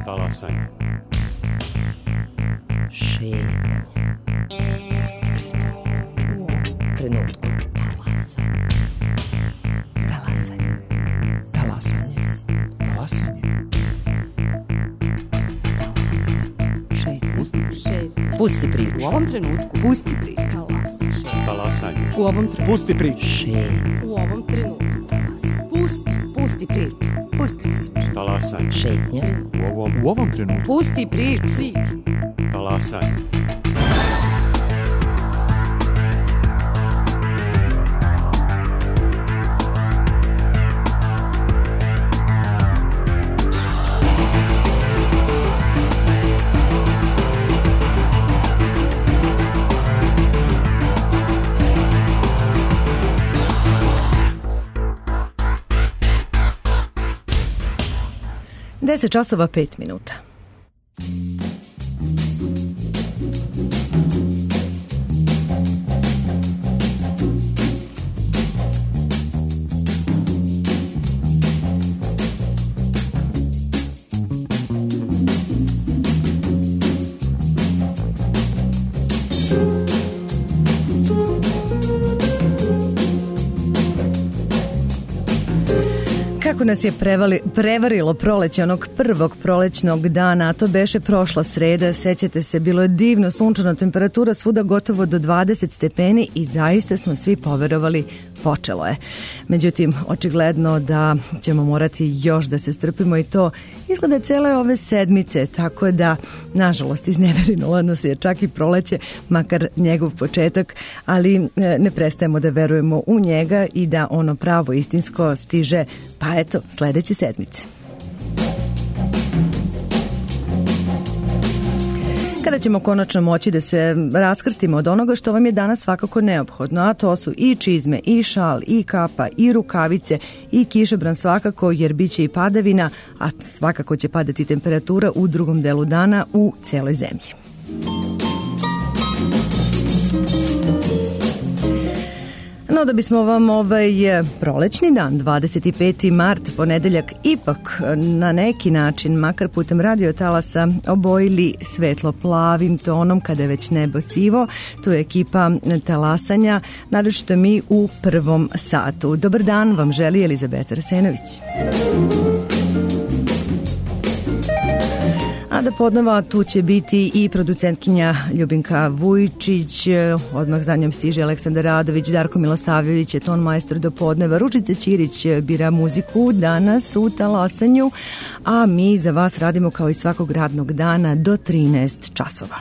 Talasanje. Šetnje. Pusti priču. U ovom trenutku. Talasanje. Talasanje. Talasanje. Šetnje. Pusti priču. U ovom trenutku. Pusti priču. Talasanje. U ovom trenutku. Pusti priču. Šetnje. U ovom trenutku. Pusti priču. Pusti priču. Talasanje. Šetnje. U ovom trenutku. Pusti priču. Talasanje. Deset časova 5 minuta. Kako nas je prevarilo proleće onog prvog prolećnog dana, a to beše prošla sreda, sećate se, bilo je divno, sunčana temperatura svuda gotovo do 20 stepeni i zaista smo svi poverovali, počelo je. Međutim, očigledno da ćemo morati još da se strpimo i to izgleda cele ove sedmice, tako da, nažalost, izneverinulo nas je čak i proleće, makar njegov početak, ali ne prestajemo da verujemo u njega i da ono pravo istinsko stiže, pa eto, sledeće sedmice. Kada ćemo konačno moći da se raskrstimo od onoga što vam je danas svakako neophodno, a to su i čizme, i šal, i kapa, i rukavice, i kišobran svakako, jer bit će i padavina, a svakako će padati temperatura u drugom delu dana u celoj zemlji. No, da bismo vam ovaj prolećni dan, 25. mart, ponedeljak, ipak na neki način, makar putem radio talasa, obojili svetlo plavim tonom kada je već nebo sivo, tu je ekipa Talasanja, naročito mi u prvom satu. Dobar dan vam želi Elizabeta Arsenović. A da podnova tu će biti i producentkinja Ljubinka Vujčić, odmah za njom stiže Aleksandar Radović, Darko Milosavljević je ton majstor do podneva, Ružica Ćirić bira muziku danas u Talasanju, a mi za vas radimo kao i svakog radnog dana do 13 časova.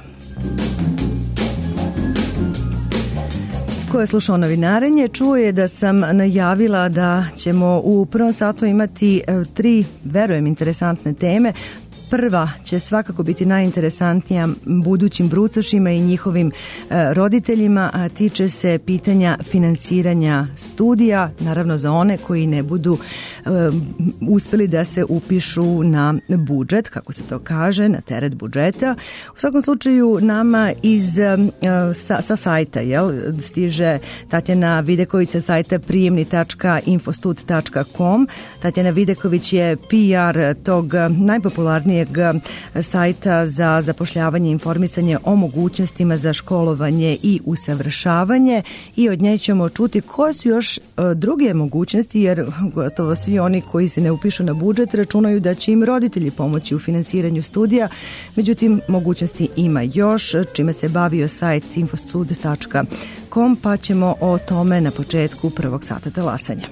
Ko je slušao novinarenje, čuo je da sam najavila da ćemo u prvom satu imati 3, verujem, interesantne teme. Prva će svakako biti najinteresantnija budućim brucošima i njihovim roditeljima, a tiče se pitanja finansiranja studija, naravno za one koji ne budu uspeli da se upišu na budžet, kako se to kaže, na teret budžeta. U svakom slučaju nama sa sajta stiže Tatjana Videković sa sajta prijemni.infostud.com. Tatjana Videković je PR tog najpopularnijeg sajta za zapošljavanje i informisanje o mogućnostima za školovanje i usavršavanje i od nje ćemo čuti koje su još druge mogućnosti, jer gotovo svi oni koji se ne upišu na budžet računaju da će im roditelji pomoći u finansiranju studija, međutim mogućnosti ima još, čime se bavio sajt infostud.com, pa ćemo o tome na početku prvog sata talasanja.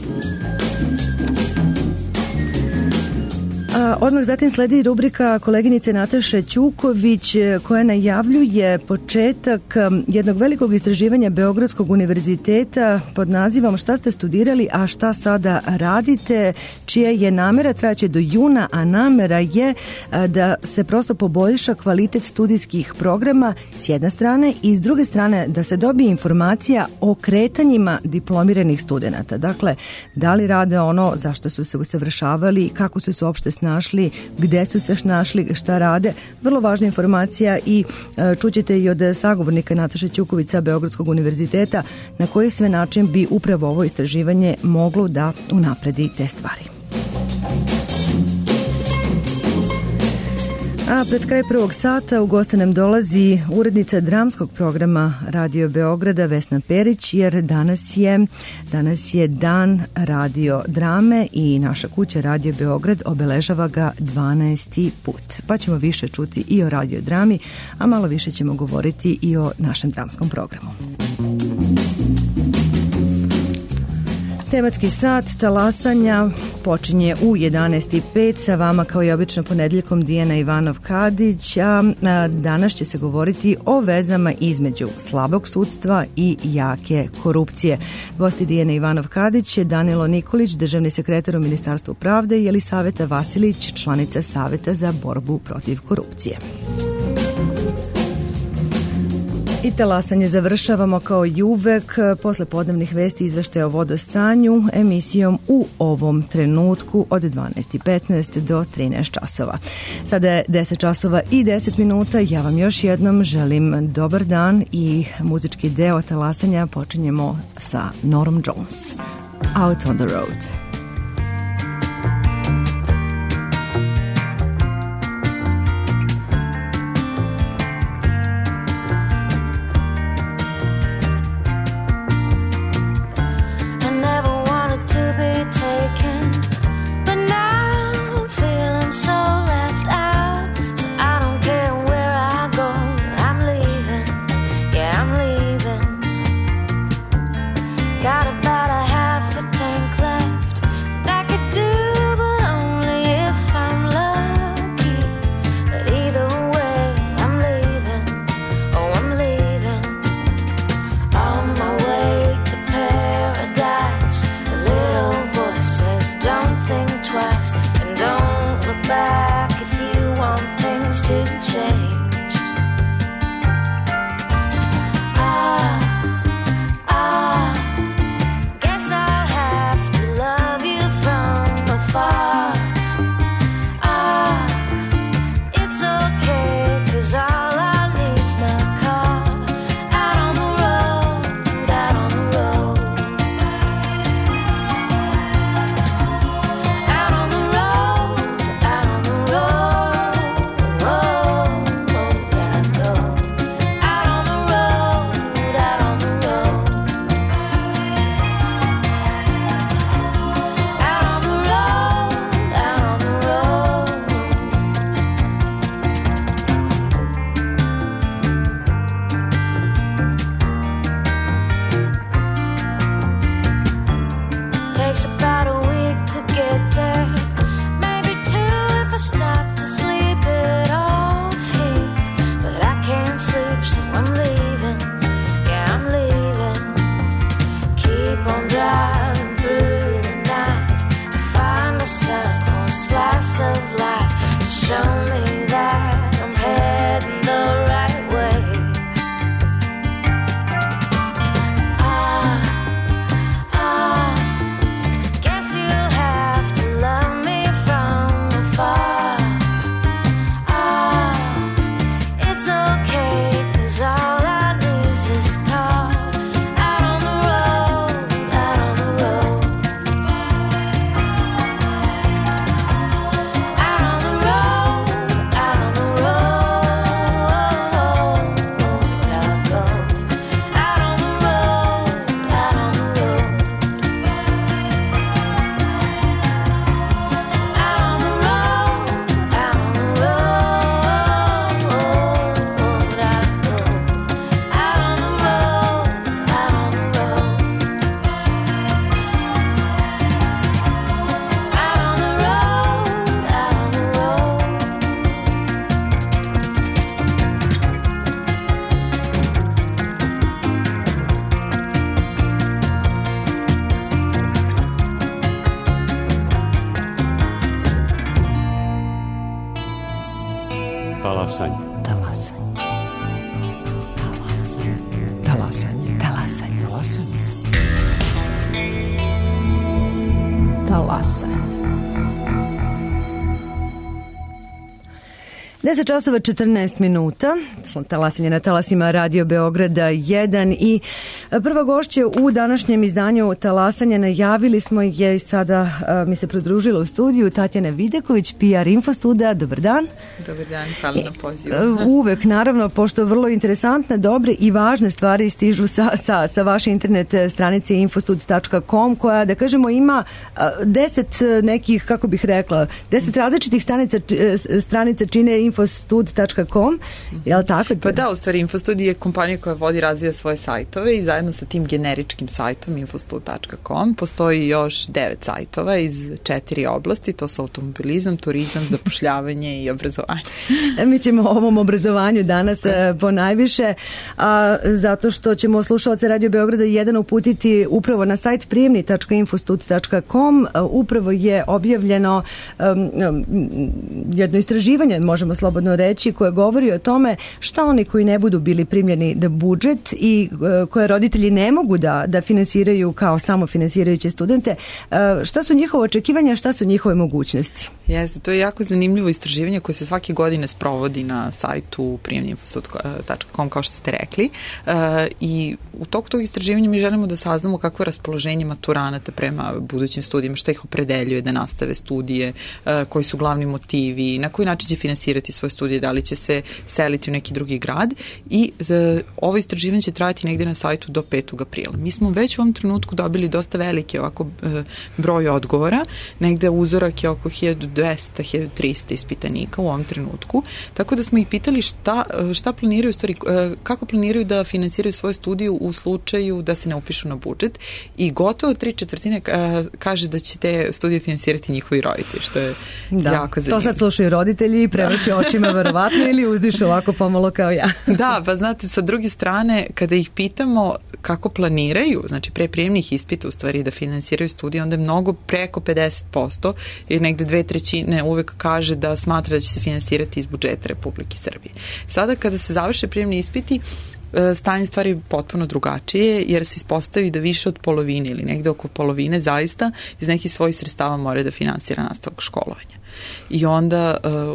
Odmah zatim sledi rubrika koleginice Nataše Ćuković koja najavljuje početak jednog velikog istraživanja Beogradskog univerziteta pod nazivom Šta ste studirali, a šta sada radite, čija je namera, trajaće do juna, a namera je da se prosto poboljša kvalitet studijskih programa s jedne strane i s druge strane da se dobije informacija o kretanjima diplomiranih studenata. Dakle, da li rade ono zašto su se usavršavali, kako su se uopšte snašli, gde su se našli, šta rade. Vrlo važna informacija i čućete i od sagovornika Nataše Ćuković sa Beogradskog univerziteta na koji sve način bi upravo ovo istraživanje moglo da unapredi te stvari. A pred kraj prvog sata u goste nam dolazi urednica dramskog programa Radio Beograda Vesna Perić, jer danas je dan radio drame i naša kuća Radio Beograd obeležava ga 12. put. Pa ćemo više čuti i o radio drami, a malo više ćemo govoriti i o našem dramskom programu. Tematski sat talasanja počinje u 11:05 sa vama kao i obično ponedjeljkom Dijana Ivanov-Kadić, a danas će se govoriti o vezama između slabog sudstva i jake korupcije. Gosti Dijana Ivanov-Kadić je Danilo Nikolić, državni sekretar u Ministarstvu pravde, i Jelisaveta Vasilić, članica Saveta za borbu protiv korupcije. I talasanje završavamo kao i uvek posle podnevnih vesti izveštaja o vodostanju emisijom U ovom trenutku od 12:15 do 13 časova. Sada je 10 časova i 10 minuta. Ja vam još jednom želim dobar dan i muzički deo talasanja počinjemo sa Norm Jones. Out on the road. Got about a half a tank left. Talasanje. Talasanje. Talasanje. Talasanje. Talasanje. Talasanje. Talasanje. 10 časova 14 minuta, talasanje na talasima Radio Beograda 1 i prva gošća u današnjem izdanju Talasanja, najavili smo je i sada mi se pridružila u studiju Tatjana Videković, PR Infostuda. Dobar dan. Dobar dan, hvala na pozivu. Uvek, naravno, pošto vrlo interesantne, dobre i važne stvari stižu sa vaše internet stranice infostud.com, koja, da kažemo, ima 10 nekih, kako bih rekla, 10 različitih stranica čine infostud.com, je li tako? Pa da, u stvari Infostud je kompanija koja vodi i razvija svoje sajtove i zajedno sa tim generičkim sajtom infostud.com postoji još 9 sajtova iz 4 oblasti, to su automobilizam, turizam, zapošljavanje i obrazovanje. Mi ćemo o ovom obrazovanju danas ponajviše, zato što ćemo slušalce Radio Beograda 1 uputiti upravo na sajt prijemni.infostud.com. Upravo je objavljeno jedno istraživanje, možemo slobodno reći, koje govori o tome šta oni koji ne budu bili primljeni na budžet i koje roditelji ne mogu da finansiraju kao samofinansirajuće studente, šta su njihove očekivanja, šta su njihove mogućnosti? Jeste, to je jako zanimljivo istraživanje koje se svake godine sprovodi na sajtu prijemni.infostud.com, kao što ste rekli, i u toku tog istraživanja mi želimo da saznamo kakvo je raspoloženje maturanata prema budućim studijima, šta ih opredeljuje da nastave studije, koji su glavni motivi, na koji način će finansirati svoje studije, da li će se seliti u neki drugi grad, i ovo istraživanje će trajati negde na sajtu do 5. aprila. Mi smo već u ovom trenutku dobili dosta veliki ovako broj odgovora, negde uzorak je oko 1200-1300 ispitanika u ovom trenutku, tako da smo ih pitali šta planiraju, stvari, kako planiraju da finansiraju svoje studiju u slučaju da se ne upišu na budžet, i gotovo 3/4 kaže da će te studije finansirati njihovi roditelji, što je jako zanimljivo. To sad slušaju roditelji i prevrće očima verovatno ili uzdišu ovako pomalo kao ja. Da, pa znate, sa druge strane, kada ih pitamo kako planiraju, znači pre prijemnih ispita u stvari da finansiraju studije, onda je mnogo preko 50%, jer negde 2/3 uvek kaže da smatra da će se finansirati iz budžeta Republike Srbije. Sada kada se završe prijemni ispiti, stanje stvari je potpuno drugačije, jer se ispostavi da više od polovine ili negde oko polovine zaista iz nekih svojih sredstava mora da finansira nastavak školovanja. I onda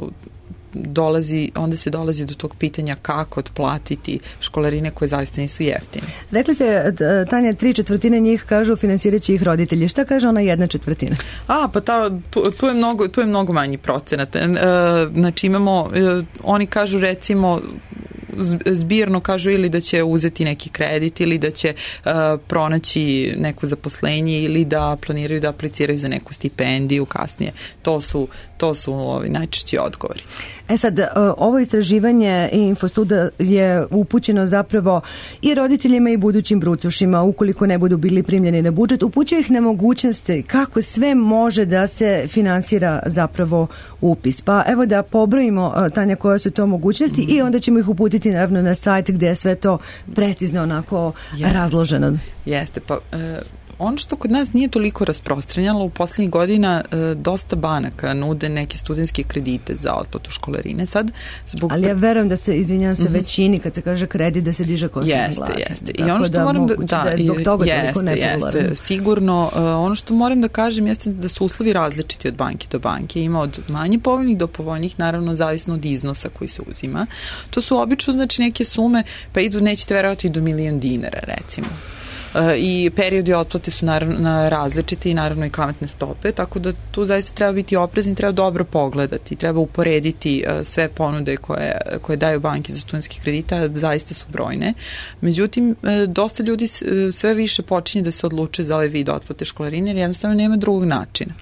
se dolazi do tog pitanja kako otplatiti školarine koje zaista nisu jeftine. Rekli se, Tanja, 3/4 njih kažu finansiraće ih roditelji. Šta kaže ona 1/4? Pa tu je mnogo manji procenat. Znači imamo, oni kažu recimo zbirno kažu ili da će uzeti neki kredit ili da će pronaći neko zaposlenje ili da planiraju da apliciraju za neku stipendiju kasnije. To su ovi najčešći odgovori. Sad, ovo istraživanje Infostuda je upućeno zapravo i roditeljima i budućim brucošima, ukoliko ne budu bili primljeni na budžet, upućuje ih na mogućnosti kako sve može da se finansira zapravo upis. Pa evo da pobrojimo, Tanja, koje su to mogućnosti i onda ćemo ih uputiti naravno na sajt gde je sve to precizno onako razloženo. Jeste, pa ono što kod nas nije toliko rasprostranjalo, u poslednjih godina dosta banaka nude neke studentske kredite za otplatu školarine. Ali ja verujem da se, izvinjam se, većini kad se kaže kredit da se diže kosa na glavi. Jeste. I ono što moram da je zbog toga toliko nepopularno. Jeste, sigurno. Ono što moram da kažem jeste da su uslovi različiti od banke do banke. Ima od manje povoljnih do povoljnih, naravno zavisno od iznosa koji se uzima. To su obično znači neke sume, pa idu, nećete verovati, do $1.000.000 recimo. I periodi otplate su naravno različiti i naravno i kamatne stope, tako da tu zaista treba biti oprezni, treba dobro pogledati, treba uporediti sve ponude koje daju banke za studentske kredite, zaista su brojne. Međutim, dosta ljudi sve više počinje da se odluče za ovaj vid otplate školarine, jer jednostavno nema drugog načina.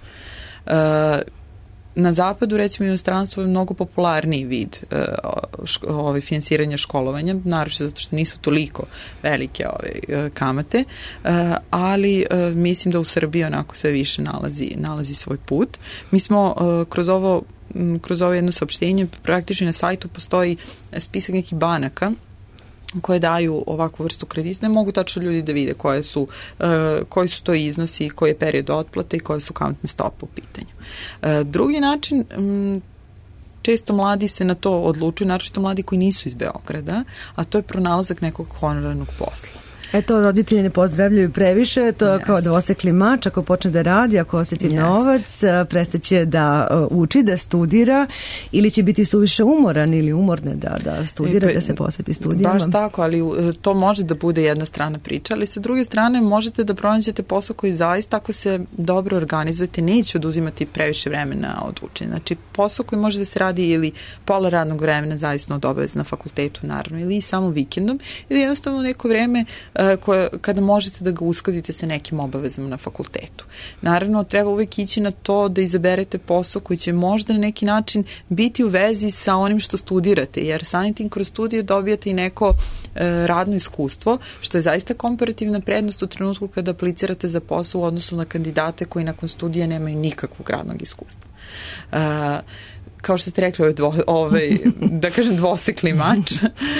Na zapadu, recimo, inostranstvo je mnogo popularniji vid finansiranja školovanja, naravno zato što nisu toliko velike kamate, ali mislim da u Srbiji onako sve više nalazi svoj put. Mi smo kroz ovo jedno saopštenje, praktično na sajtu postoji spisak nekih banaka koje daju ovakvu vrstu kredita. Ne mogu tačno ljudi da vide koji su to iznosi, koji je period otplate i koje su kamatne stope u pitanju. Drugi način, često mladi se na to odlučuju, naročito mladi koji nisu iz Beograda, a to je pronalazak nekog honorarnog posla. To roditelji ne pozdravljaju previše, to je kao dvosekli mač, ako počne da radi, ako osjeti novac, prestaće da uči, da studira, ili će biti suviše umoran ili umorne da studira, da se posveti studijama. Baš tako, ali to može da bude jedna strana priča, ali sa druge strane možete da pronađete posao koji zaista, ako se dobro organizujete, neće oduzimati previše vremena od učenja. Znači, posao koji može da se radi ili pola radnog vremena, zavisno od obaveza na fakultetu, naravno, ili samo vikendom, ili jednostavno neko vreme kada možete da ga uskladite sa nekim obavezama na fakultetu. Naravno, treba uvek ići na to da izaberete posao koji će možda na neki način biti u vezi sa onim što studirate, jer samim tim kroz studije dobijate i neko radno iskustvo, što je zaista komparativna prednost u trenutku kada aplicirate za posao u odnosu na kandidate koji nakon studija nemaju nikakvog radnog iskustva. Kao što ste rekli, da kažem dvosekli mač,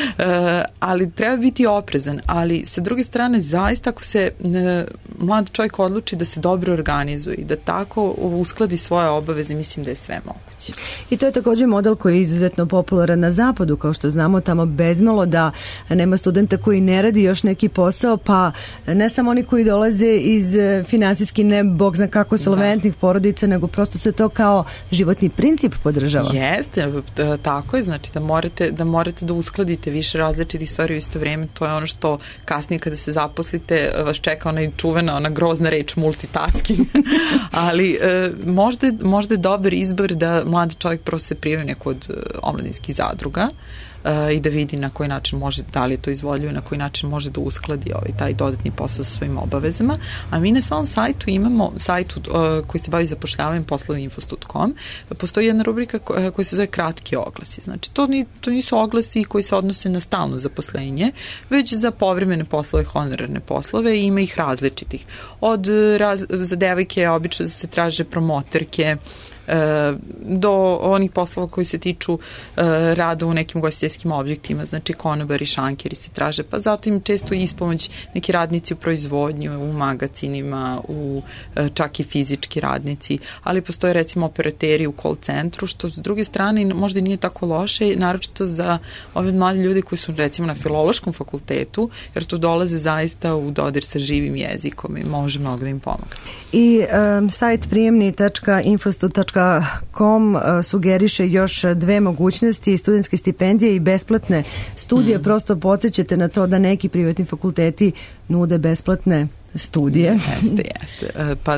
ali treba biti oprezan, ali sa druge strane zaista ako se mlad čovjek odluči da se dobro organizuje i da tako uskladi svoje obaveze, mislim da je sve moguće. I to je također model koji je izuzetno popularan na zapadu, kao što znamo, tamo bezmalo da nema studenta koji ne radi još neki posao, pa ne samo oni koji dolaze iz finansijski ne bog zna kako solventnih porodica, nego prosto se to kao životni princip podržava. Jeste, tako je, znači da morate da uskladite više različitih stvari u isto vrijeme, to je ono što kasnije kada se zaposlite vas čeka ona grozna reč multitasking, ali možda je dobar izbor da mladi čovjek prvo se prijavi neku od omladinskih zadruga i da vidi na koji način može, da li je to izvoljuje, na koji način može da uskladi taj dodatni posao sa svojim obavezama. A mi na svom sajtu imamo koji se bavi zapošljavanjem poslovinfo.com. Postoji jedna rubrika koja se zove kratki oglasi. Znači, to nisu oglasi koji se odnose na stalno zaposlenje, već za povremene poslove, honorarne poslove, i ima ih različitih. Za devojke obično se traže promoterke, do onih poslova koji se tiču rada u nekim ugostiteljskim objektima, znači konobari, šankeri se traže, pa zatim često ispomoć neki radnici u proizvodnji, u magacinima, čak i fizički radnici, ali postoje recimo operateri u call centru, što s druge strane možda nije tako loše, naročito za ove mlade ljudi koji su recimo na filološkom fakultetu, jer tu dolaze zaista u dodir sa živim jezikom i može mnogo da im pomogne. I sajt prijemni.infostud.com sugeriše još dve mogućnosti, studentske stipendije i besplatne studije. Prosto podsjećate na to da neki privatni fakulteti nude besplatne studije. Jeste. Pa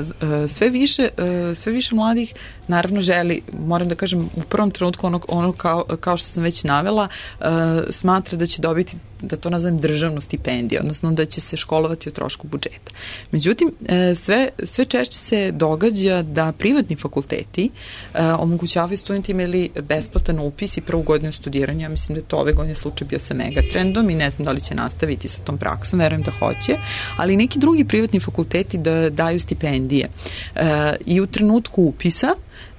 sve više mladih naravno želi, moram da kažem, u prvom trenutku ono kao što sam već navela, smatra da će dobiti, da to nazovem, državnu stipendiju, odnosno da će se školovati o trošku budžeta. Međutim, sve češće se događa da privatni fakulteti omogućavaju studentima ili besplatan upis i prvu godinu studiranja. Mislim da je to ove godine slučaj bio sa Megatrendom i ne znam da li će nastaviti sa tom praksom, verujem da hoće, ali neki drugi privatni fakulteti da daju stipendije i u trenutku upisa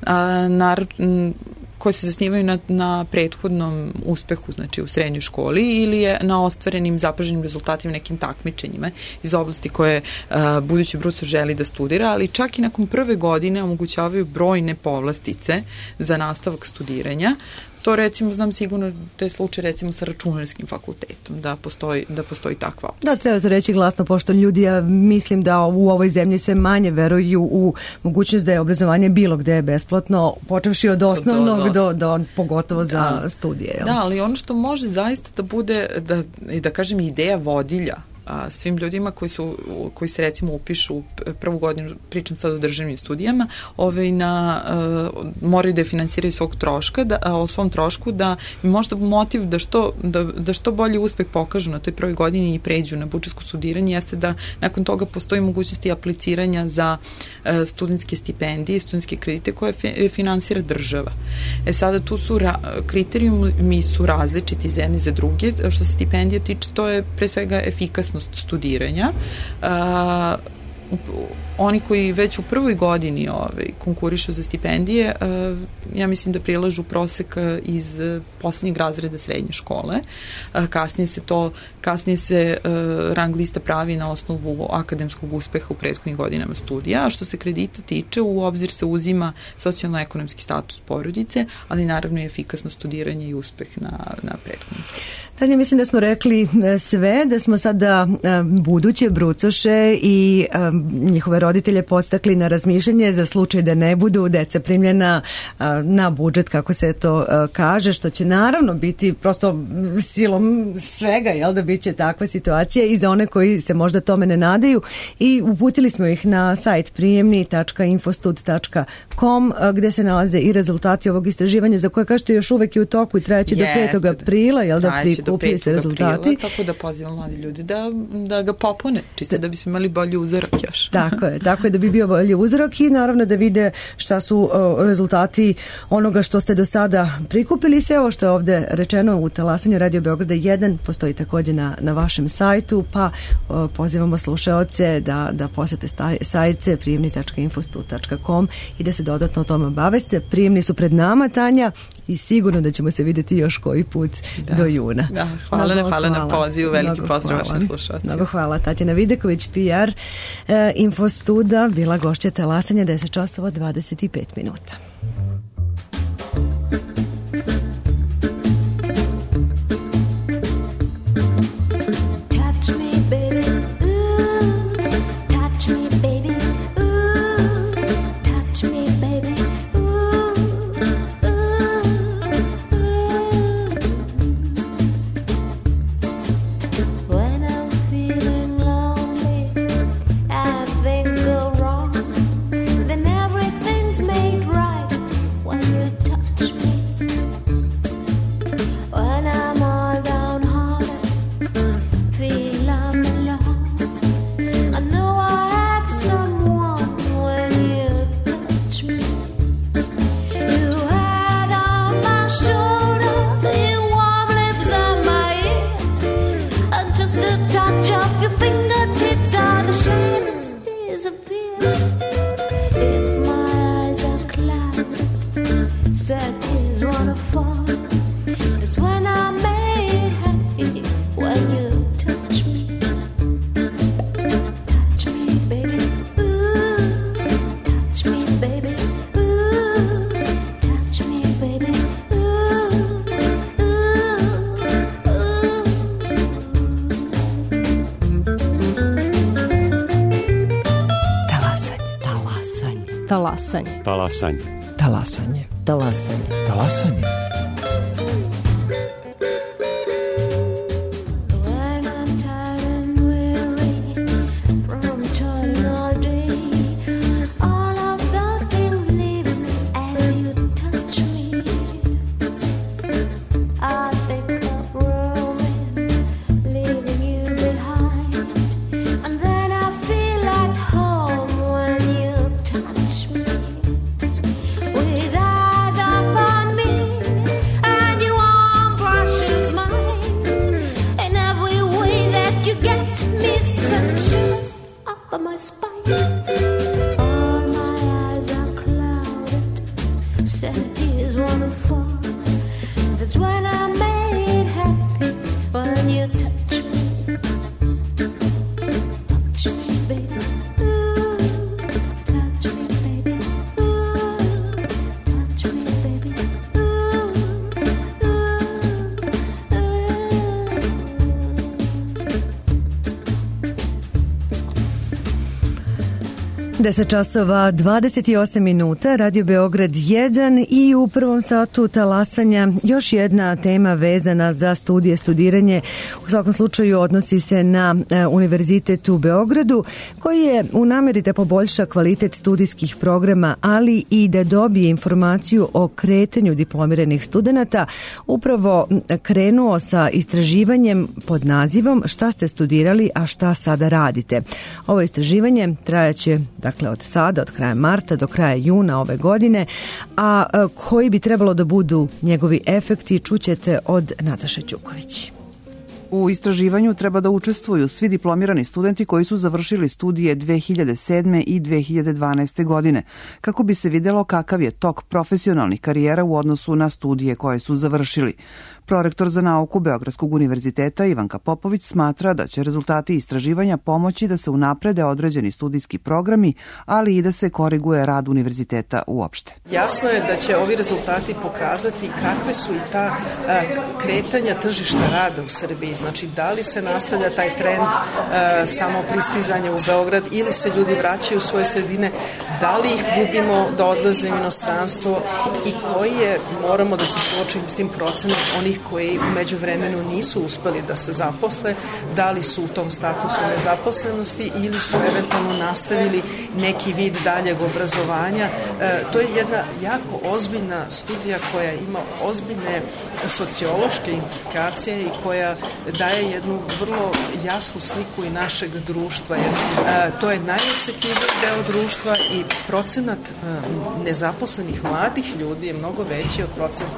koje se zasnivaju na prethodnom uspehu, znači u srednjoj školi, ili je na ostvarenim zapaženim rezultatima nekim takmičenjima iz oblasti koje budući bruco želi da studira, ali čak i nakon prve godine omogućavaju brojne povlastice za nastavak studiranja. To recimo znam sigurno da je slučaj recimo sa računarskim fakultetom, da postoji takva opcija. Da, treba to reći glasno, pošto ljudi, ja mislim da u ovoj zemlji sve manje veruju u mogućnost da je obrazovanje bilo gde je besplatno, počevši od osnovnog do pogotovo za studije. Jel? Da, ali ono što može zaista da bude, da kažem, ideja vodilja svim ljudima koji se recimo upišu prvu godinu, pričam sad o državnim studijama, moraju da finansiraju o svom trošku, da im možda motiv da što bolji uspeh pokažu na toj prvoj godini i pređu na budžetsko studiranje, jeste da nakon toga postoji mogućnosti apliciranja za studentske stipendije, studentske kredite koje finansira država. Sada tu su kriterijumi su različiti za jedne i za druge. Što se stipendije tiče, to je pre svega efikasnost studiranja oni koji već u prvoj godini konkurišu za stipendije, ja mislim da prilažu prosek iz poslednjeg razreda srednje škole. Kasnije se rang lista pravi na osnovu akademskog uspeha u prethodnim godinama studija, a što se kredita tiče, u obzir se uzima socijalno-ekonomski status porodice, ali naravno i efikasno studiranje i uspeh na prethodnom studiju. Tanja, mislim da smo rekli sve, da smo sada buduće brucoše i njihove roditelje podstakli na razmišljanje za slučaj da ne budu deca primljena na budžet, kako se to kaže, što će naravno biti prosto silom svega, da biće takva situacija i za one koji se možda tome ne nadaju, i uputili smo ih na sajt prijemni.infostud.com gde se nalaze i rezultati ovog istraživanja za koje kažete još uvek je u toku i trajeće do 5. aprila, da prikupljaju se rezultati. Tako da pozivam mladi ljudi da ga popune, čisto da bismo imali bolji uzorak još. Tako je da bi bio bolji uzorak i naravno da vide šta su rezultati onoga što ste do sada prikupili. Sve ovo što je ovde rečeno u Talasanju Radio Beograda 1 postoji takođe na vašem sajtu, pa pozivamo slušaoce da posete sajt prijemni.infostud.com i da se dodatno o tome obaveste. Prijemni su pred nama, Tanja, i sigurno da ćemo se videti još koji put do juna. Hvala na pozivu, veliki pozdrav vašim slušalcima. Mnogo hvala. Tatjana Videković, PR Infostuda, bila gošća Talasanja, 10 časova 25 minuta. Talasanje. Deset časova 28 minuta, Radio Beograd 1 i u prvom satu Talasanja još jedna tema vezana za studiranje. U svakom slučaju odnosi se na Univerzitet u Beogradu koji je u nameri da poboljša kvalitet studijskih programa, ali i da dobije informaciju o kretanju diplomiranih studenata, upravo krenuo sa istraživanjem pod nazivom Šta ste studirali, a šta sada radite. Ovo istraživanje trajaće od sada, od kraja marta do kraja juna ove godine, a koji bi trebalo da budu njegovi efekti čućete od Nataše Ćuković. U istraživanju treba da učestvuju svi diplomirani studenti koji su završili studije 2007. i 2012. godine, kako bi se videlo kakav je tok profesionalnih karijera u odnosu na studije koje su završili. Prorektor za nauku Beogradskog univerziteta Ivanka Popović smatra da će rezultati istraživanja pomoći da se unaprede određeni studijski programi, ali i da se koriguje rad univerziteta uopšte. Jasno je da će ovi rezultati pokazati kakve su i ta kretanja tržišta rada u Srbiji. Znači, da li se nastavlja taj trend samo pristizanja u Beograd ili se ljudi vraćaju u svoje sredine, da li ih gubimo da odlaze u inostranstvo i koji je, moramo da se suočimo s tim procenom onih koji umeđu vremenu nisu uspeli da se zaposle, da li su u tom statusu nezaposlenosti ili su eventualno nastavili neki vid daljeg obrazovanja. To je jedna jako ozbiljna studija koja ima ozbiljne sociološke implikacije i koja daje jednu vrlo jasnu sliku i našeg društva. To je najosetljiviji deo društva i procenat nezaposlenih mladih ljudi je mnogo veći od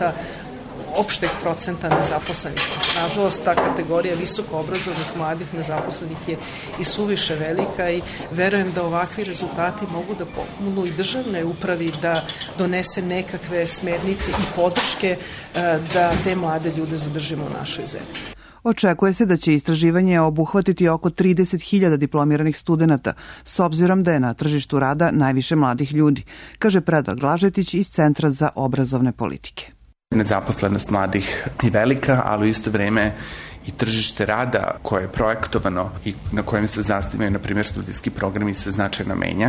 opšteg procenta nezaposlenih. Nažalost, ta kategorija visoko obrazovnih mladih nezaposlenih je i suviše velika i verujem da ovakvi rezultati mogu da pomognu i državnoj upravi da donese nekakve smernice i podrške da te mlade ljude zadržimo u našoj zemlji. Očekuje se da će istraživanje obuhvatiti oko 30.000 diplomiranih studenta, s obzirom da je na tržištu rada najviše mladih ljudi, kaže Predrag Lažetić iz Centra za obrazovne politike. Nezaposlenost mladih je velika, ali u isto vreme i tržište rada koje je projektovano i na kojem se zasnivaju, na primjer, studijski programi se značajno menja.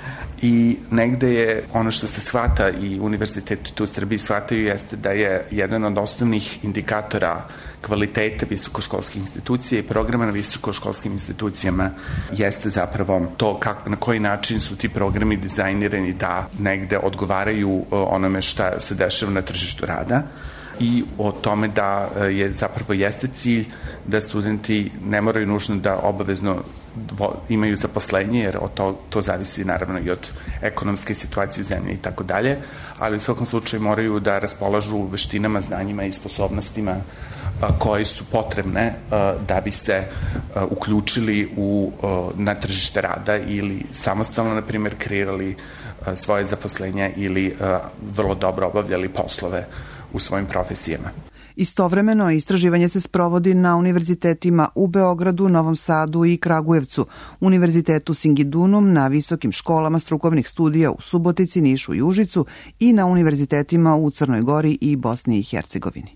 I negde je ono što se shvata i univerziteti tu u Srbiji shvataju jeste da je jedan od osnovnih indikatora kvalitete visokoškolskih institucija i programa na visokoškolskim institucijama jeste zapravo to na koji način su ti programi dizajnirani da negde odgovaraju onome šta se dešava na tržištu rada i o tome da je zapravo jeste cilj da studenti ne moraju nužno da obavezno imaju zaposlenje, jer to zavisi naravno i od ekonomske situacije u zemlji i tako dalje, ali u svakom slučaju moraju da raspolažu veštinama, znanjima i sposobnostima koje su potrebne da bi se uključili na tržište rada ili samostalno, na primjer, kreirali svoje zaposlenja ili vrlo dobro obavljali poslove u svojim profesijama. Istovremeno, istraživanje se sprovodi na univerzitetima u Beogradu, Novom Sadu i Kragujevcu, Univerzitetu Singidunum, na visokim školama strukovnih studija u Subotici, Nišu i Užicu i na univerzitetima u Crnoj Gori i Bosni i Hercegovini.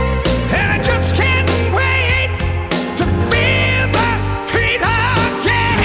Just can't wait to feel the heat again.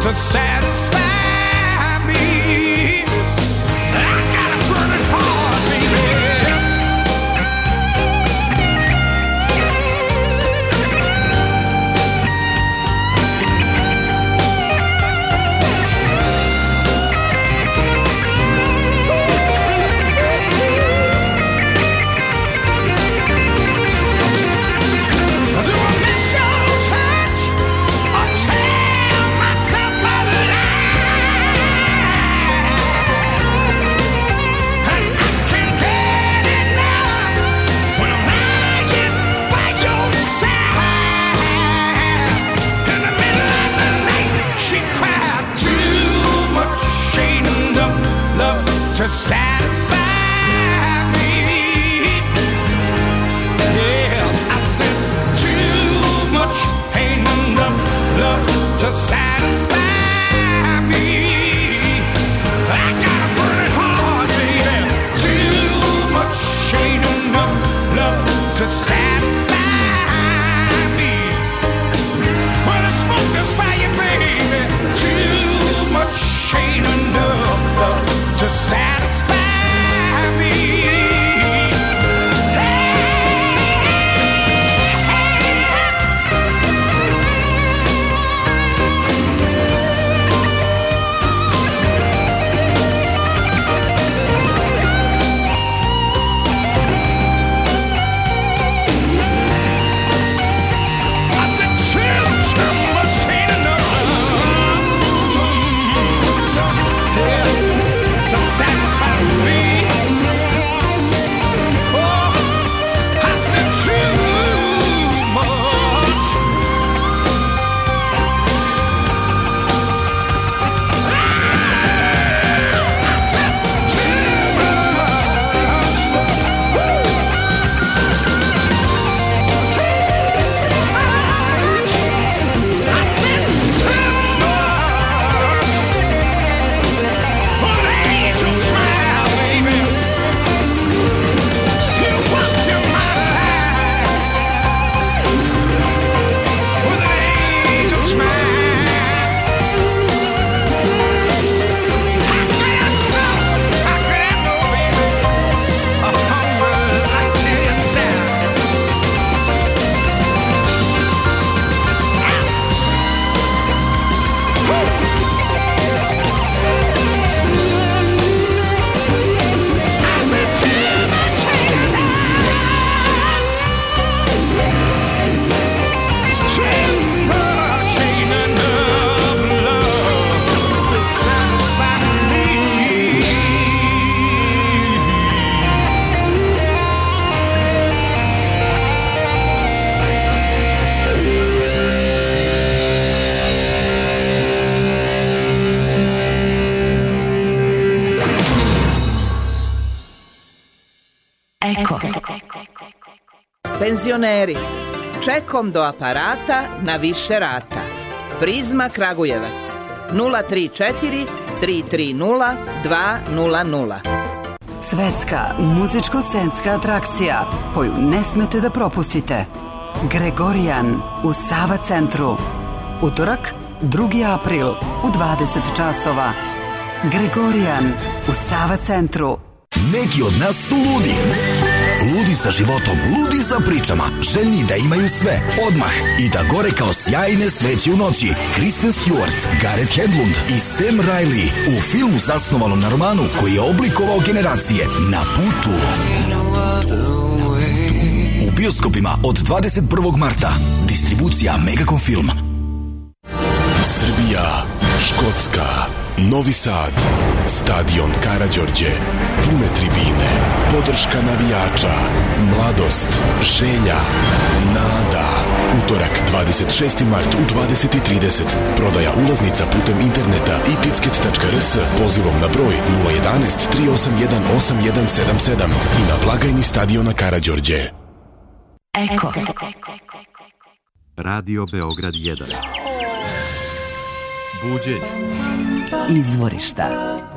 to satisfy me. I got a burning heart, baby. To satisfy me. Yeah, I said too much ain't enough love to satisfy me. I got a burning heart, baby. Too much ain't enough love to satisfy me. When the smoke is fire, baby. Too much ain't enough love to satisfy. Penzioneri, čekom do aparata na više rata. Prizma Kragujevac 034 330 200. Svetska muzičko-scenska atrakcija koju ne smete da propustite. Gregorijan u Sava centru. Utorak, 2. april u 20 časova. Gregorijan u Sava centru. Neki od nas su ludi. Ludi za životom, ludi za pričama, željni da imaju sve, odmah i da gore kao sjajne sveće u noći. Kristen Stewart, Gareth Hedlund i Sam Riley u filmu zasnovanom na romanu koji je oblikovao generacije Na putu. U bioskopima od 21. marta. Distribucija Megacom Film. Srbija, Škotska, Novi Sad, stadion Karađorđe, pune tribine, podrška navijača, mladost, želja, nada. Utorak 26. mart u 20:30. Prodaja ulaznica putem interneta i ticket.rs pozivom na broj 011 381 8177 i na blagajni stadiona Karađorđe. Eko. Radio Beograd 1. Buđenje. Izvorišta.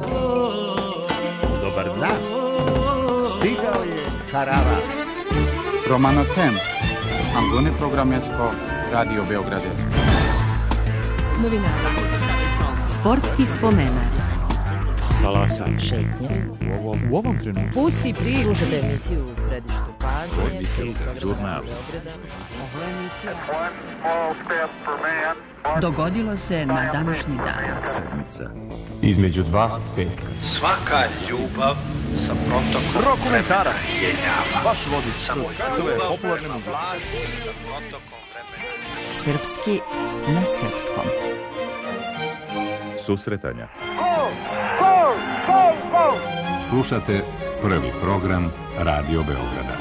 Dobar dan. Stigao je Karava. Romano Tem. Angone Programesko. Radio Beograd. Novinara. Sportski spomenar. Talasanje. Šetnje. U ovom trenutku. Pusti priču. Slušajte emisiju u središtu pažnje. Žurnal. Dogodilo se na današnji dan. Sedmica. Između dva petka. Svaka ljubav sa protokom Rokomentarac. vremena. Vaš vodič kroz svetove popularne muzike. Srpski na srpskom. Susretanja. Slušate prvi program Radio Beograda.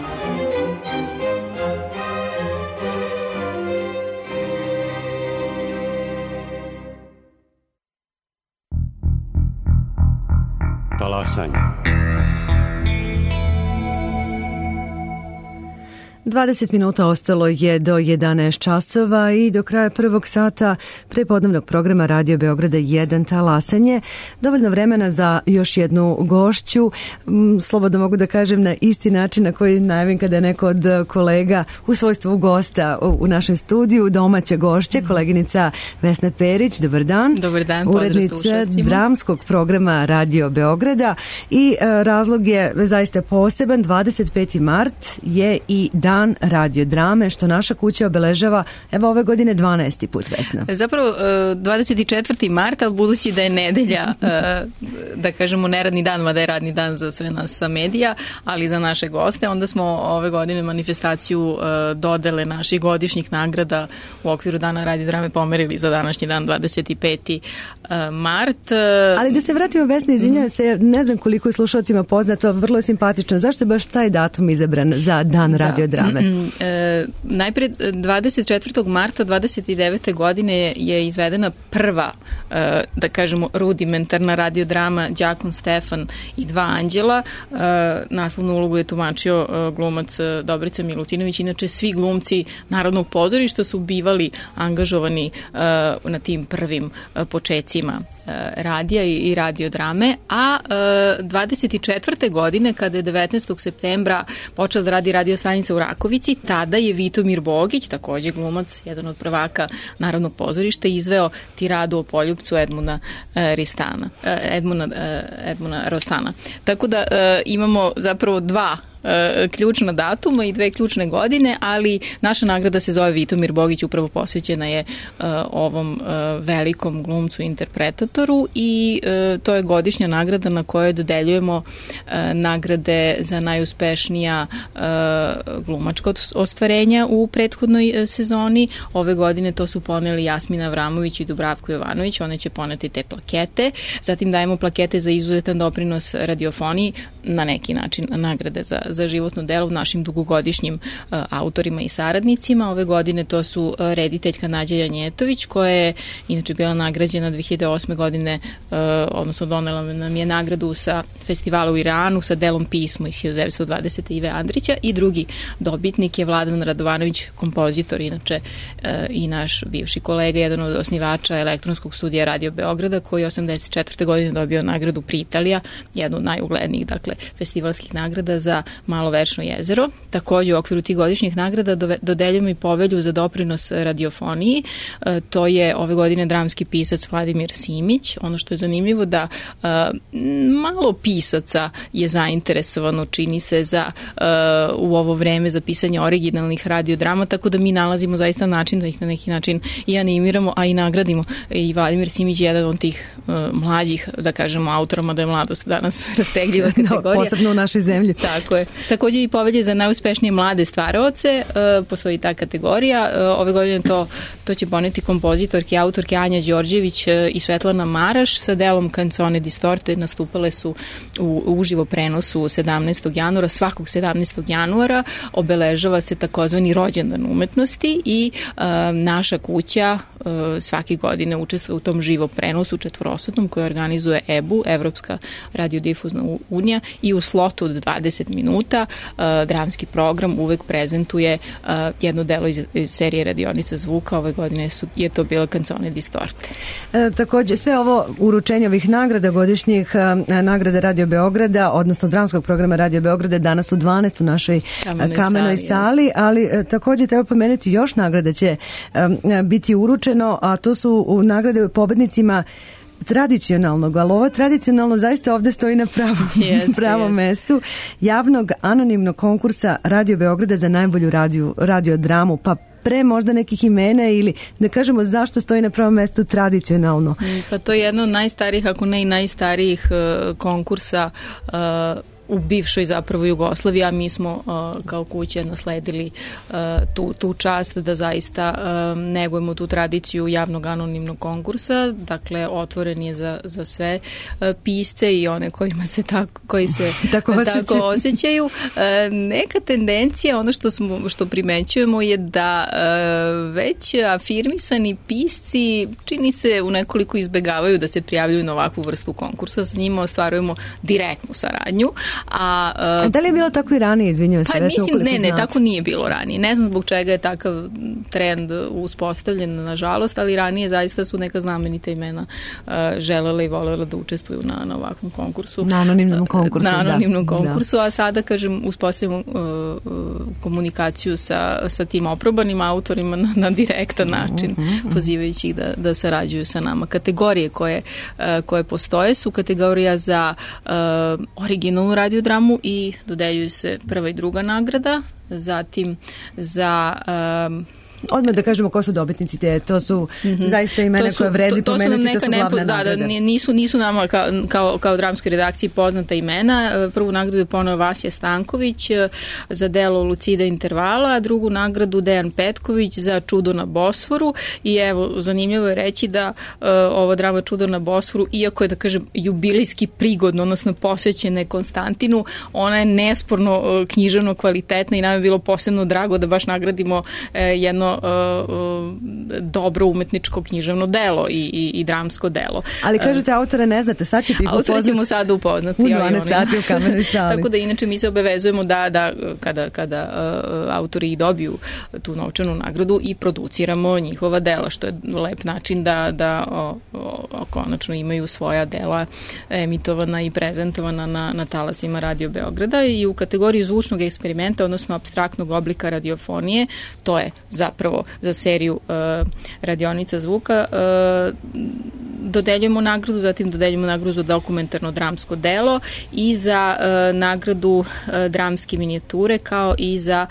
Talasanje. 20 minuta ostalo je do 11 časova i do kraja prvog sata prepodnevnog programa Radio Beograda 1 talasanje. Dovoljno vremena za još jednu gošću. Slobodno mogu da kažem na isti način na koji najavim kada je neko od kolega u svojstvu gosta u našem studiju, domaća gošća, koleginica Vesna Perić. Dobar dan. Dobar dan, pozdrav slušalcima. Urednica dramskog programa Radio Beograda i razlog je zaista poseban. 25. mart je i dan radio drame, što naša kuća obeležava evo ove godine 12. put, Vesna. Zapravo 24. marta, budući da je nedelja, da kažemo neradni dan, mada je radni dan za sve nas sa medija, ali za naše goste, onda smo ove godine manifestaciju dodele naših godišnjih nagrada u okviru dana radio drame pomerili za današnji dan 25. mart. Ali da se vratimo, Vesna, izvinjam se, ne znam koliko je slušalcima poznato, vrlo je simpatično. Zašto je baš taj datum izabran za dan radio drame? Najpre 24. marta 29. godine je izvedena prva, da kažemo, rudimentarna radiodrama Đakon Stefan i dva anđela. Naslovnu ulogu je tumačio glumac Dobrica Milutinović. Inače, svi glumci Narodnog pozorišta su bivali angažovani na tim prvim počecima radija i radiodrame, a 24. godine, kada je 19. septembra počela da radi radio stanica u Rakovici, tada je Vitomir Bogić, takođe glumac, jedan od prvaka Narodnog pozorišta, izveo tiradu o poljupcu Edmuna Rostana. Tako da imamo zapravo dva ključna datuma i dve ključne godine, ali naša nagrada se zove Vitomir Bogić, upravo posvećena je ovom velikom glumcu i interpretatoru i to je godišnja nagrada na kojoj dodeljujemo nagrade za najuspešnija glumačka ostvarenja u prethodnoj sezoni. Ove godine to su poneli Jasmina Avramović i Dubravko Jovanović, one će poneti te plakete. Zatim dajemo plakete za izuzetan doprinos radiofoniji, na neki način nagrade za životno delo našim dugogodišnjim autorima i saradnicima. Ove godine to su rediteljka Nađa Janjetović, koja je inače bila nagrađena 2008. godine, odnosno donela nam je nagradu sa festivala u Iranu sa delom Pismo iz 1920. Ive Andrića, i drugi dobitnik je Vladan Radovanović, kompozitor, inače i naš bivši kolega, jedan od osnivača elektronskog studija Radio Beograda, koji je 1984. godine dobio nagradu Pritalija, jednu od najuglednijih, dakle, festivalskih nagrada za Malo večno jezero. Takođe u okviru tih godišnjih nagrada dodeljujemo i povelju za doprinos radiofoniji. To je ove godine dramski pisac Vladimir Simić. Ono što je zanimljivo da malo pisaca je zainteresovano, čini se, u ovo vreme za pisanje originalnih radiodrama, tako da mi nalazimo zaista način da ih na neki način i animiramo, a i nagradimo. I Vladimir Simić je jedan od tih mlađih, da kažemo, autora, mada je mladost danas rastegljiva kategorija. Posebno u našoj zemlji. Tako je. Takođe i povelje za najuspešnije mlade stvaraoce, postoji ta kategorija. Ove godine to će poneti kompozitorke i autorke Anja Đorđević i Svetlana Maraš sa delom Canzone Distorte. Nastupale su u uživo prenosu 17. januara. Svakog 17. januara obeležava se takozvani rođendan umetnosti i naša kuća svake godine učestvuje u tom živo prenosu četvorosadnom koji organizuje EBU, Evropska radiodifuzna unija, i u slotu od 20 minuta dramski program uvek prezentuje jedno delo iz serije Radionica zvuka. Ove godine je to bila Canzone Distorte. Takođe, sve ovo uručenje ovih nagrada, godišnjih nagrada Radio Beograda, odnosno dramskog programa Radio Beograda, danas u 12 u našoj kamenoj sali, ali takođe treba pomenuti još nagrada će biti uručeno, a to su nagrade pobednicima tradicionalnog, ali ovo tradicionalno zaista ovde stoji na pravom mestu, javnog anonimnog konkursa Radio Beograda za najbolju radiodramu, pa pre možda nekih imena ili da kažemo zašto stoji na prvom mestu tradicionalno. Pa to je jedno od najstarijih, ako ne i najstarijih konkursa u bivšoj zapravo Jugoslaviji, a mi smo kao kuća nasledili tu čast da zaista negujemo tu tradiciju javnog anonimnog konkursa, dakle otvoren je za sve pisce i one koji se tako osjećaju. Neka tendencija, ono što primećujemo je da već afirmisani pisci čini se u nekoliko izbegavaju da se prijavljuju na ovakvu vrstu konkursa, sa njima ostvarujemo direktnu saradnju. A da li je bilo tako i ranije, izvinjujem se? Pa mislim, ne, tako nije bilo ranije. Ne znam zbog čega je takav trend uspostavljen, nažalost, ali ranije zaista su neka znamenita imena želela i volela da učestvuju na ovakvom konkursu. Na anonimnom konkursu, konkursu, a sada, kažem, uspostavljamo komunikaciju sa tim oprobanim autorima na direktan način, pozivajući ih da sarađuju sa nama. Kategorije koje postoje su kategorija za originalnu radiodramu i dodeljuju se prva i druga nagrada, zatim za odmah da kažemo ko su dobitnici to su zaista imena koje vredi pomenuti, to su glavna nagrada. Nisu nama kao dramskoj redakciji poznata imena. Prvu nagradu je poneo Vasja Stanković za delo Lucida Intervala, a drugu nagradu Dejan Petković za Čudo na Bosforu i evo, zanimljivo je reći da ova drama Čudo na Bosforu, iako je, da kažem, jubilejski prigodno, odnosno posvećena Konstantinu, ona je nesporno književno kvalitetna i nam je bilo posebno drago da baš nagradimo jedno dobro umetničko književno delo i dramsko delo. Ali kažete, autora ne znate, sad ćete ih upoznati. Autora ćemo sada upoznati. U 12 sati u Kamenoj sali. Tako da inače mi se obavezujemo da kada autori dobiju tu novčanu nagradu i produciramo njihova dela, što je lep način da konačno imaju svoja dela emitovana i prezentovana na talasima Radio Beograda i u kategoriji zvučnog eksperimenta, odnosno apstraktnog oblika radiofonije, to je zapravo za seriju radionica zvuka, dodeljujemo nagradu, zatim dodeljujemo nagradu za dokumentarno dramsko delo i za nagradu dramske minijature, kao i za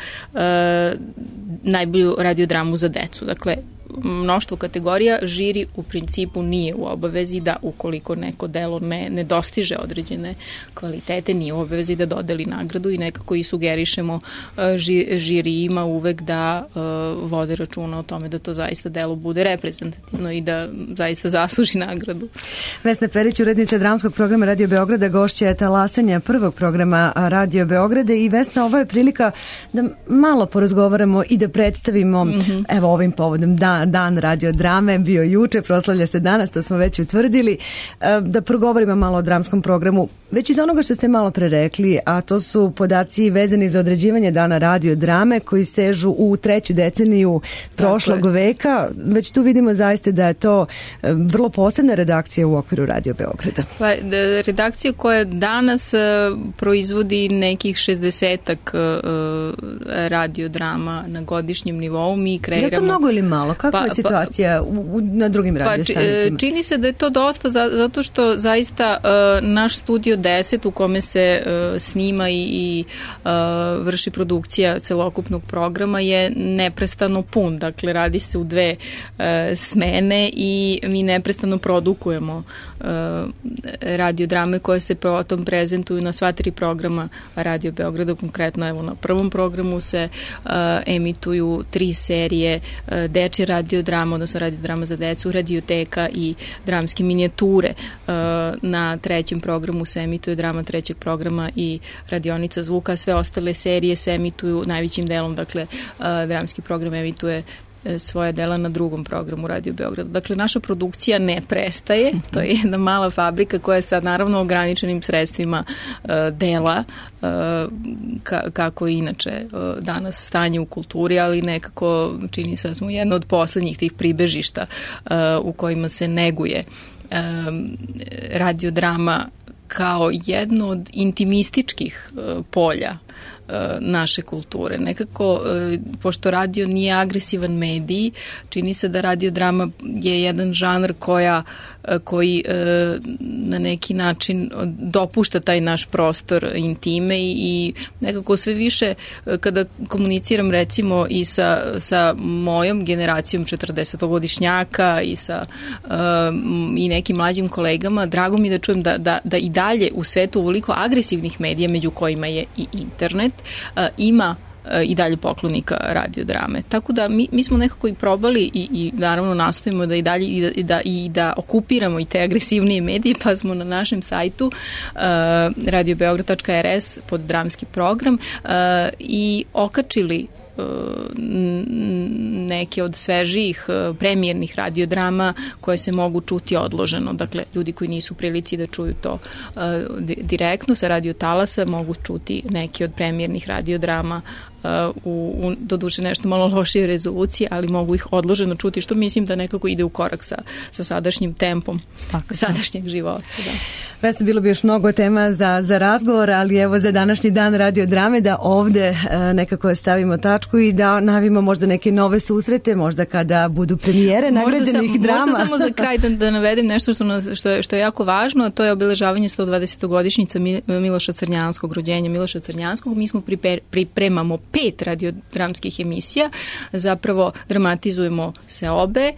najbolju radiodramu za decu. Dakle, mnoštvo kategorija, žiri u principu nije u obavezi da ukoliko neko delo ne dostiže određene kvalitete, nije u obavezi da dodeli nagradu i nekako i sugerišemo žirijima uvek da vode računa o tome da to zaista delo bude reprezentativno i da zaista zasluži nagradu. Vesna Perić, urednica dramskog programa Radio Beograda, gošća je talasanja prvog programa Radio Beograda i Vesna, ovo je prilika da malo porazgovaramo i da predstavimo, evo ovim povodom Dan radiodrame, bio juče, proslavlja se danas, to smo već utvrdili, da progovorimo malo o dramskom programu, već iz onoga što ste malo pre rekli, a to su podaci vezani za određivanje Dana radiodrame koji sežu u 3. deceniju prošlog veka. Već tu vidimo zaista da je to vrlo posebna redakcija u okviru Radio Beograda. Pa, redakcija koja danas proizvodi nekih 60-ak radiodrama na godišnjem nivou, mi kreiramo... Je to mnogo ili malo? Kakva je situacija na drugim radiostanicima? Čini se da je to dosta, zato što zaista naš Studio 10 u kome se snima i vrši produkcija celokupnog programa je neprestano pun. Dakle, radi se u 2 smene i mi neprestano produkujemo radiodrame koje se potom prezentuju na sva 3 programa Radio Beograda. Konkretno, evo, na prvom programu se emituju 3 serije dečje radiodrama, odnosno radiodrama za decu, radioteka i dramske minijature. Na 3. programu se emituje drama 3. programa i radionica zvuka. Sve ostale serije se emituju najvećim delom, dakle, dramski program emituje svoje dela na 2. programu Radio Beograda. Dakle, naša produkcija ne prestaje. To je jedna mala fabrika koja je sa naravno ograničenim sredstvima dela, kako inače danas stanje u kulturi, ali nekako čini se da smo jedno od poslednjih tih pribežišta u kojima se neguje radiodrama kao jedno od intimističkih polja naše kulture. Nekako, pošto radio nije agresivan medij, čini se da radiodrama je jedan žanr koji na neki način dopušta taj naš prostor intime i nekako sve više kada komuniciram recimo i sa mojom generacijom 40-godišnjaka i nekim mlađim kolegama, drago mi da čujem da i dalje u svetu ovoliko agresivnih medija, među kojima je i internet, ima i dalje poklonika radiodrame. Tako da mi smo nekako i probali i naravno nastojimo da i dalje i da okupiramo i te agresivnije medije, pa smo na našem sajtu radiobeograd.rs pod dramski program i okačili neke od svežijih premijernih radiodrama koje se mogu čuti odloženo. Dakle, ljudi koji nisu u prilici da čuju to direktno sa radio talasa mogu čuti neke od premijernih radiodrama u doduše nešto malo lošije rezolucije, ali mogu ih odloženo čuti, što mislim da nekako ide u korak sa sadašnjim tempom sadašnjeg života. Da. Vesna, bilo bi još mnogo tema za razgovor, ali evo za današnji dan radiodrame da ovde nekako stavimo tačku i da navimo možda neke nove susrete, možda kada budu premijere nagrađenih drama. Možda samo za kraj da navedem nešto što je jako važno, a to je obeležavanje 120-godišnjica Miloša Crnjanskog, rođenja Miloša Crnjanskog. Mi smo pripremamo 5 radiodramskih emisija, zapravo dramatizujemo se obe,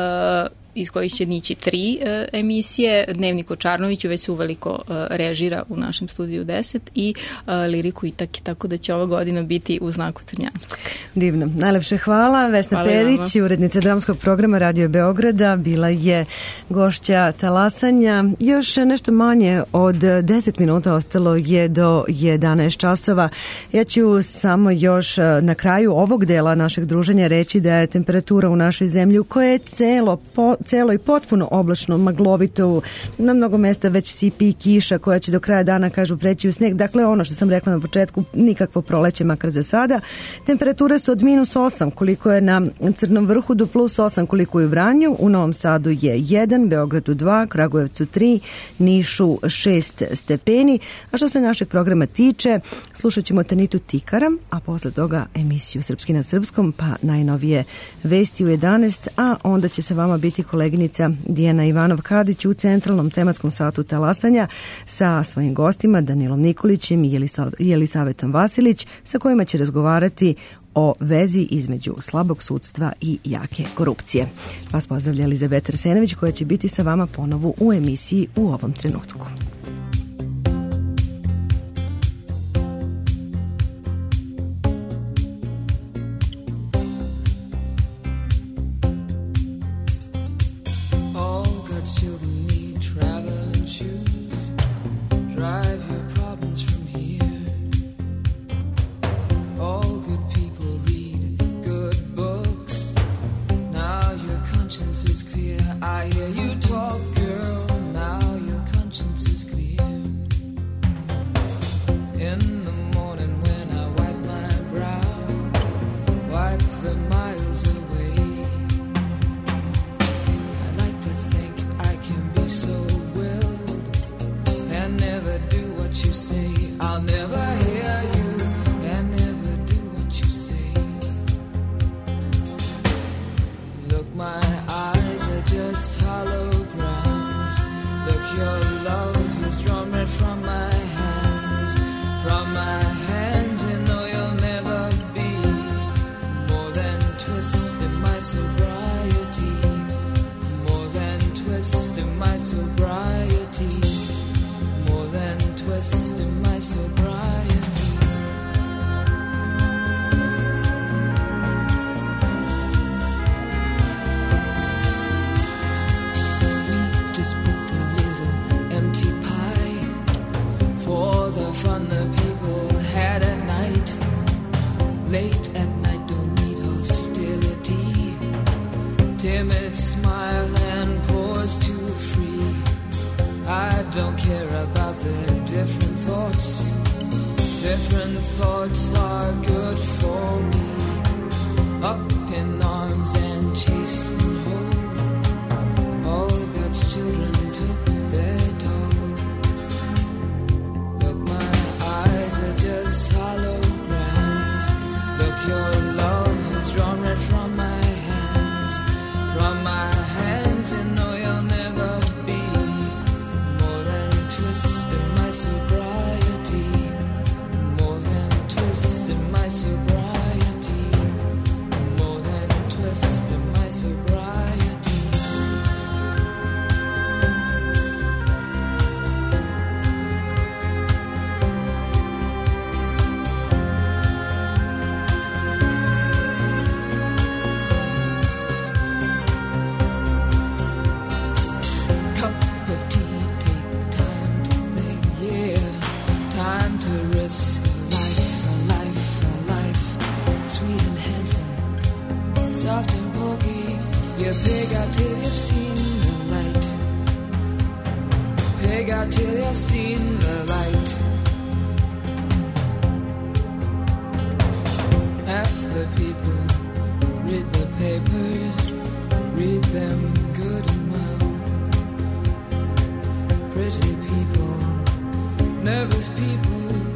iz kojih će nići 3 emisije. Dnevnik o Čarnoviću već se uveliko režira u našem studiju 10 i Liriku Itake, tako da će ova godina biti u znaku Crnjanskog. Divno. Najlepše hvala. Vesna Perić, urednica dramskog programa Radio Beograda, bila je gošća talasanja. Još nešto manje od 10 minuta ostalo je do 11 časova. Ja ću samo još na kraju ovog dela našeg druženja reći da je temperatura u našoj zemlji u kojoj je celo i potpuno oblačno, maglovito, na mnogo mesta već sipi kiša koja će do kraja dana, kažu, preći u sneg. Dakle, ono što sam rekla na početku, nikakvo proleće makar za sada. Temperature su od -8 koliko je na Crnom vrhu do +8 koliko je u Vranju, u Novom Sadu je 1, Beogradu 2, Kragujevcu 3, Nišu 6 stepeni. A što se našeg programa tiče, slušat ćemo Tanitu Tikara, a posle toga emisiju Srpski na srpskom, pa najnovije vesti u 11, a onda će sa vama biti koleginica Dijana Ivanov-Kadić u centralnom tematskom satu talasanja sa svojim gostima Danilom Nikolićem i Jelisavetom Vasilić, sa kojima će razgovarati o vezi između slabog sudstva i jake korupcije. Vas pozdravlja Elizabeta Arsenović, koja će biti sa vama ponovo u emisiji u ovom trenutku. I hear you talk, girl, now your conscience is clear. In the morning when I wipe my brow, wipe the miles away, I like to think I can be so willed and never do what you say. I'll never hear you and never do what you say. Look, my eyes are just holograms. Look, your love has drawn red from my hands. From my hands, you know you'll never be more than twist in my sobriety. More than twist in my sobriety. More than twist in my sobriety. Fun the people had at night. Late at night don't need hostility. Timid smile and pause too free. I don't care about their different thoughts. Different thoughts are good for me. Up in arms and chased and whole. All God's children took their toll. Just hollow. not till you've seen the light. Half the people read the papers, read them good and well. Pretty people, nervous people,